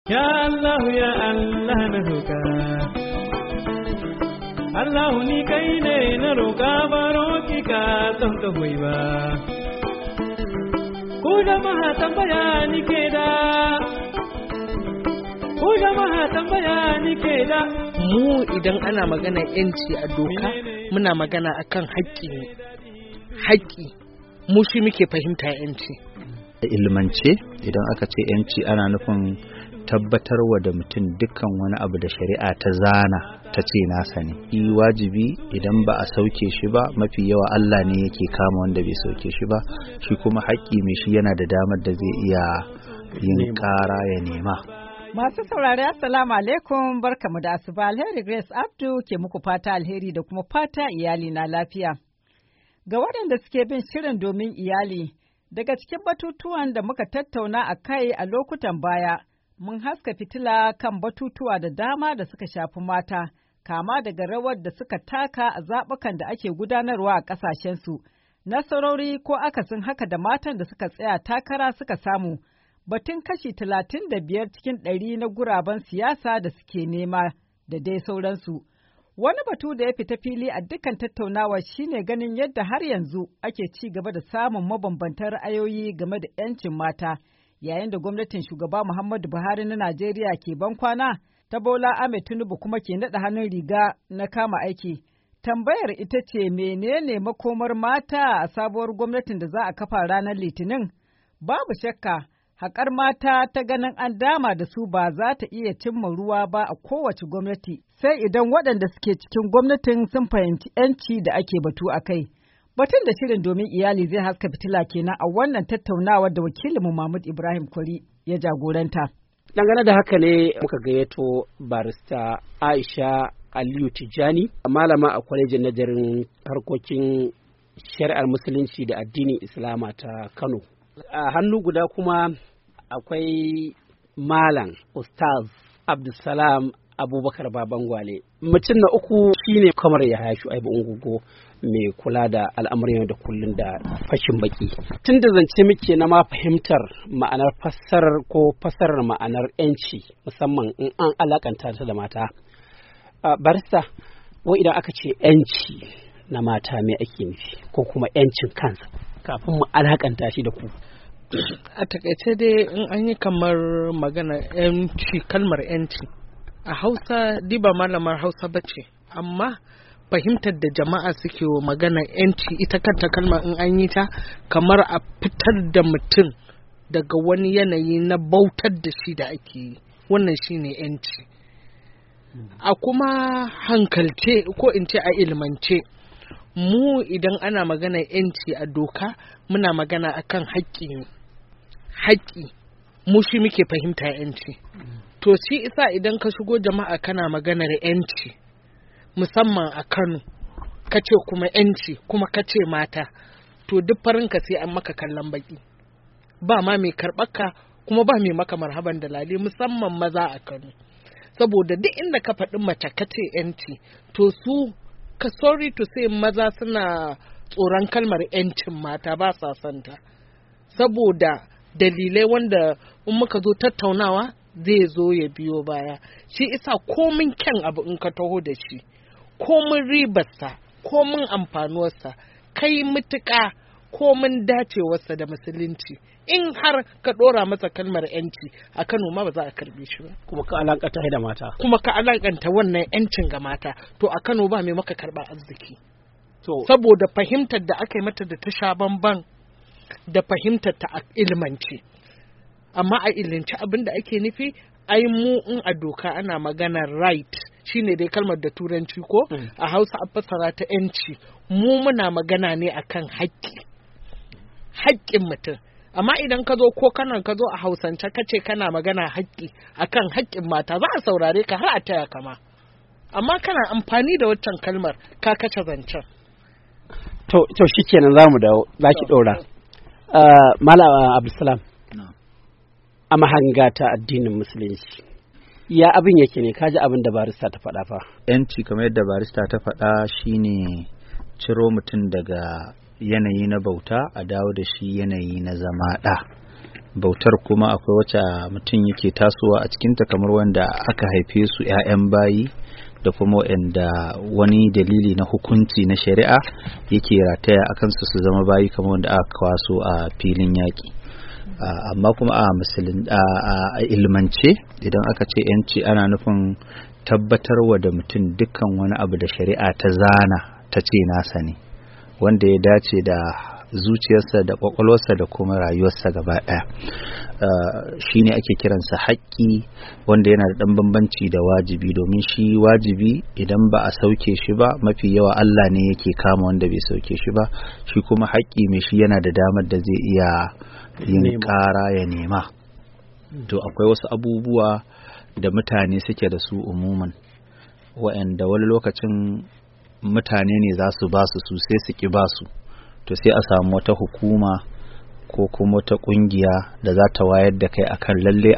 Ya Allah ya Allah na roƙa, Allah ni kai ne na roƙa baro ki ka ton ka hoyi ba. Ku jama'a tambaya ni ke da, ku jama'a tambaya ni ke da. Mu idan ana magana yanci a doka muna magana akan haƙƙi ne. Haƙƙi mu shi muke fahimta yanci. Ilmance idan aka ce yanci ana nufin tabbatarwa da mutum dukkan wani abu da shari'a ta zana ta ce nasa ne. Yi wajibi idan ba a sauke shi ba mafi yawa Allah ne yake kama wanda bai sauke shi ba, shi kuma haƙƙi mai shi yana da damar da zai iya yin ƙara ya nema. Masu saurari assalamu alaikum, barkamu da asuba. Alheri Grace Abdu ke muku fata alheri da kuma fata iyali na lafiya. Ga waɗanda suke bin shirin domin iyali, daga cikin batutuwan da muka tattauna a kai a lokutan baya, mun haska fitila kan batutuwa da dama da suka shafi mata, kama daga rawar da suka taka a zaɓukan da ake gudanarwa a ƙasashensu, nasarori ko akasin haka da matan da suka tsaya takara suka samu, batun kashi 35 cikin 100 na guraben siyasa da suke nema da dai sauransu. Wani batu da ya fita fili a dukkan tattaunawa shine ganin yadda har yanzu ake ci gaba da samun mabambantan ra'ayoyi game da 'yancin mata. Yayin da gwamnatin shugaba Muhammadu Buhari na Najeriya ke ban kwana, ta Bola Ahmed Tinubu kuma ke naɗa hannun riga na kama aiki. Tambayar ita ce menene makomar mata a sabuwar gwamnatin da za a kafa ranar Litinin? Babu shakka, haƙar mata ta ganin an dama da su ba za ta iya cimma ruwa ba a kowace gwamnati, sai idan waɗanda suke cikin gwamnatin sun fahimci 'yanci da ake batu a kai. Batun da shirin domin iyali zai haska fitila kenan a wannan tattaunawar da wakilinmu Mahmud Ibrahim Kwari ya jagoranta. Dangane da haka ne muka gayyato barista Aisha Aliyu Tijjani, malama a kwalejin nazarin harkokin shari'ar musulunci da addinin Islama ta Kano. A hannu guda kuma akwai Malam Ustaz Abdulsalam Abubakar Babangwale. Mutum na uku shine kamar Yahaya Shu'aibu Ungugo, mai kula da al'amuran yau da kullun da fashin baki. Tun da zance muke na ma fahimtar ma'anar fassarar ma'anar 'yanci, musamman in an alakanta ta da mata. Barista, wai idan aka ce 'yanci na mata me ake nufi, ko kuma 'yancin kansa, kafin mu alakanta shi da ku? A takaice dai in an yi kamar magana 'yanci, kalmar 'yanci a Hausa diba malamar Hausa bace, amma fahimtar da jama'a suke wa magana 'yanci ita kanta kalma in an yi ta kamar a fitar da mutum daga wani yanayi na bautar da shi da ake yi, wannan shine 'yanci. A kuma hankalce ko in ce a ilmance, mu idan ana magana 'yanci a doka muna magana akan haƙƙi mu shi muke fahimta 'yanci. To shi isa idan ka shigo jama'a kana maganar 'yanci, musamman a Kano, ka ce kuma 'yanci kuma ka ce mata, to duk farinka sai an maka kallon baki, ba ma mai karɓarka kuma ba mai maka marhaban da lale, musamman maza a Kano, saboda duk inda ka faɗi mace ka ce 'yanci, to su ka sorry to say maza suna tsoron kalmar 'yancin mata, ba sa santa, saboda dalilai wanda in muka zo tattaunawa zai zo ya biyo baya. Shi isa komin kyan abu in ka taho da shi, komin ribarsa, komin amfanuwarsa, kai mutuƙa komin dacewarsa da musulunci, in har ka ɗora masa kalmar 'yanci a Kano ma ba za a karbe shi ba. Kuma ka alakanta da mata. Kuma ka alakanta wannan 'yancin ga mata, to a Kano ba mai maka karɓa arziki. Saboda fahimtar da aka yi mata da ta sha bamban da fahimtar ta a ilmance. Amma a ilinci abin da ake nufi, ai mu in a doka ana magana right, shine dai kalmar da turanci ko a Hausa a fassara ta 'yanci, mu muna magana ne akan haƙƙin mutum. Amma idan ka zo ko kanan ka zo a Hausance ka ce kana magana haƙƙi akan haƙƙin mata, za a saurare ka har a taya kama, amma kana amfani da waccan kalmar ka kace zancen. To shikenan za mu dawo, za ki ɗora. Malam Abdulsalam, a mahanga ta addinin musulunci, ya abin yake ne, kaji abin da barista ta faɗa fa? 'Yanci kamar yadda barista ta faɗa shine ciro mutum daga yanayi na bauta a dawo da shi yanayi na zama ɗa. bautar kuma akwai wacce mutum yake tasowa a cikinta, kamar wanda aka haife su 'ya'yan bayi da kuma wanda wani dalili na hukunci na shari'a yake rataya a kansu su zama bayi, kamar wanda aka kwaso a filin yaƙi. Amma kuma a ilmance idan aka ce 'yanci ana nufin tabbatarwa da mutum dukkan wani abu da shari'a ta zana ta ce nasa ne, wanda ya dace da zuciyarsa da kwakwalwarsa da kuma rayuwarsa gaba ɗaya. Shine ake kiransa haƙƙi, wanda yana da ɗan bambanci da wajibi, domin shi wajibi idan ba a sauke shi ba mafi yawa Allah ne yake kama wanda bai sauke shi ba, shi kuma haƙƙi mai shi yana da damar da zai iya yin ƙara ya nema. To akwai wasu abubuwa da mutane suke da su umuman, wa'anda wani lokacin mutane ne za su ba su sai su ki ba su, to sai a samu wata hukuma ko kuma wata kungiya da za ta wayar da kai akan lalle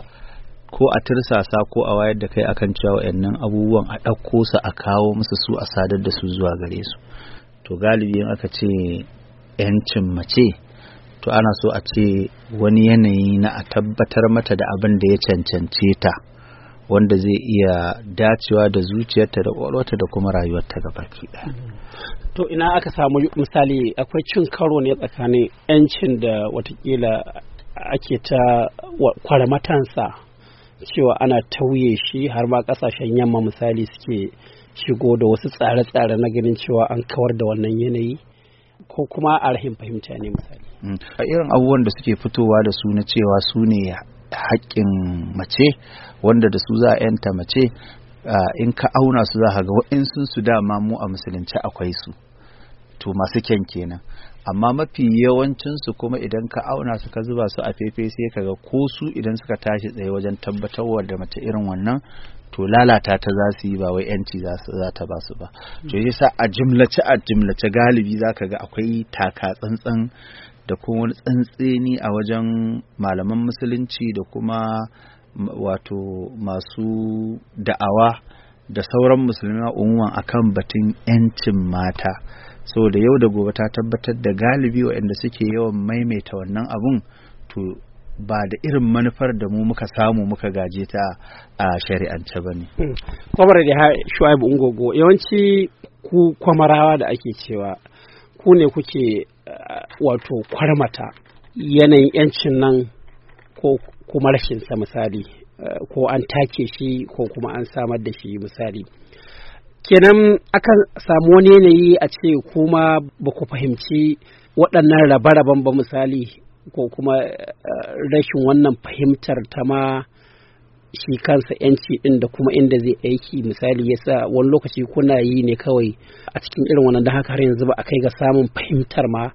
ko a tirsasa ko a wayar da kai akan cewa wa'annan abubuwan a ɗauko su a kawo musu su a sadar da su zuwa gare su. To galibi in aka ce 'yancin mace, to ana so a ce wani yanayi na a tabbatar mata da abin da ya cancance ta, wanda zai iya dacewa da zuciyarta da ƙwaƙwalwarta da kuma rayuwarta gabaki ɗaya. To ina aka samu misali akwai cin karo ne tsakanin 'yancin da watakila ake ta kwarmatansa cewa ana tauye shi, har ma ƙasashen yamma misali suke shigo da wasu tsare-tsare na ganin cewa an kawar da wannan yanayi, ko kuma a rahin fahimta ne misali. A irin abubuwan da suke fitowa da su na cewa su ne haƙƙin mace, wanda da su za a yanta mace, in ka auna su za ka ga waɗansu su dama mu a musulunci akwai su, to masu kyan kenan. Amma mafi yawancinsu kuma idan ka auna su ka zuba su a fefe, sai ka ga ko su idan suka tashi tsaye wajen tabbatarwa da mace irin wannan, to lalata ta za su yi, ba wai 'yanci za ta ba su ba. To yasa a jimlace galibi za ka ga akwai taka tsantsan da kuma wani tsantseni a wajen malaman musulunci da kuma wato masu da'awa da sauran musulmi umuman akan batun 'yancin mata. So da yau da gobe ta tabbatar da galibi waɗanda suke yawan maimaita wannan abun, to ba da irin manufar da mu muka samu muka gaje ta a shari'ance ba ne. Kwamar da Shu'aibu Ungogo, yawanci ku kwamarawa da ake cewa ku ne kuke wato kwarmata yanayin 'yancin nan ko kuma rashinsa misali, ko an take shi ko kuma an samar da shi misali. Kenan akan samu wani yanayi a ce kuma ba ku fahimci waɗannan rabe-raben ba misali, ko kuma rashin wannan fahimtar ta ma shi kansa 'yanci ɗin da kuma inda zai aiki misali, yasa wani lokaci kuna yi ne kawai a cikin irin wannan, da haka har yanzu ba a kai ga samun fahimtar ma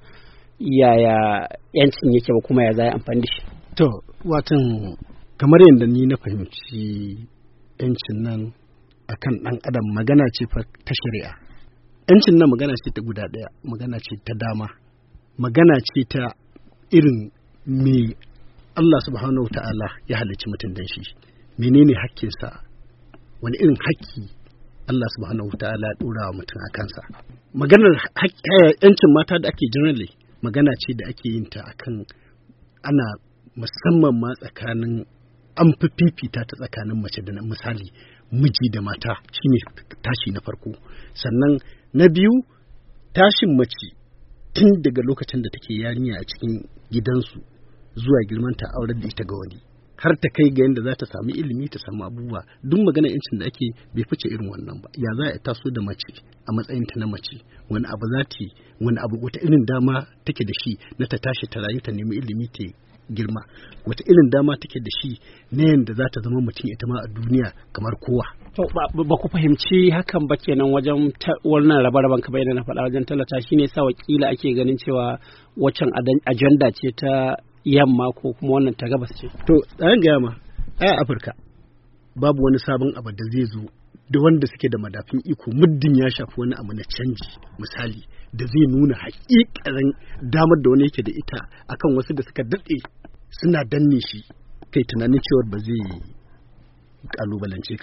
yaya 'yancin yake ba kuma ya za a amfani da shi. To watan kamar yadda ni na fahimci 'yancin nan akan ɗan adam, magana ce fa ta shari'a. 'Yancin nan magana ce ta guda ɗaya, magana ce ta dama, magana ce ta irin me Allah subhanahu ta'ala ya halicci mutum dan shi, menene hakkinsa, wani irin hakki Allah subhanahu ta'ala ya ɗora wa mutum a kansa. Maganar 'yancin mata da ake generally magana ce da ake yin ta akan ana musamman ma tsakanin, an fi fifita ta tsakanin mace da misali miji da mata, shine tashi na farko. Sannan na biyu, tashin mace tun daga lokacin da take yarinya a cikin gidansu zuwa girmanta aurar da ita ga wani, har ta kai ga yadda za ta samu ilimi, ta samu abubuwa. Duk magana yancin da ake bai fice irin wannan ba. Ya za a taso da mace a matsayin ta na mace, wani abu za ta yi, wani abu wata irin dama take da shi na ta tashi ta rayu ta nemi ilimi ta girma, wata irin dama take da shi na yadda za ta zama mutum ita ma a duniya kamar kowa. To ba ku fahimci hakan ba kenan wajen wannan rabe-raben ka bayyana na faɗa wajen talata, shine sa wakila ake ganin cewa waccan ajanda ce ta yamma ko kuma wannan ta gabas ce. To tsayin gaya ma a Afirka babu wani sabon abu da zai zo da wanda suke da madafin iko, muddin ya shafi wani abu na canji misali, da zai nuna haƙiƙarin damar da wani yake da ita akan wasu da suka daɗe suna danne shi, kai tunanin cewar ba zai kalubalance ka ba.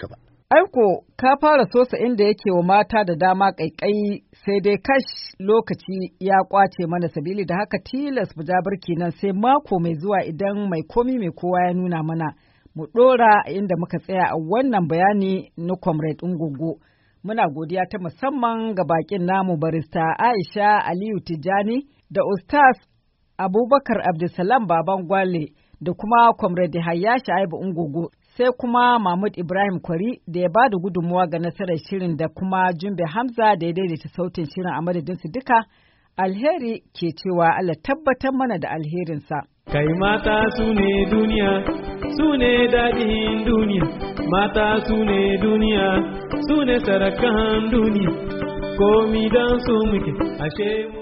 Aiko, ka fara sosa inda yake wa mata da dama ƙaiƙayi sai dai kash lokaci ya ƙwace mana sabili da haka tilas mu ja birki nan sai mako mai zuwa idan mai komi mai kowa ya nuna mana mu ɗora inda muka tsaya a wannan bayani na Comrade Ungogo. Muna godiya ta musamman ga bakin namu barista Aisha Aliyu Tijjani da Ustaz Abubakar Abdulsalam Baban Gwale da kuma Comrade Hayya Shaibu Ungogo. Sai kuma Mahmud Ibrahim Kwari da ya ba da gudunmuwa ga nasarar shirin da kuma Jumbe Hamza da ya daidaita sautin shirin a madadinsu duka. Alheri ke cewa Allah tabbatar mana da alherinsa. Kai mata su ne duniya, su ne daɗin duniya, mata su ne duniya, su ne sarakan duniya, komi don su muke, ashe mu.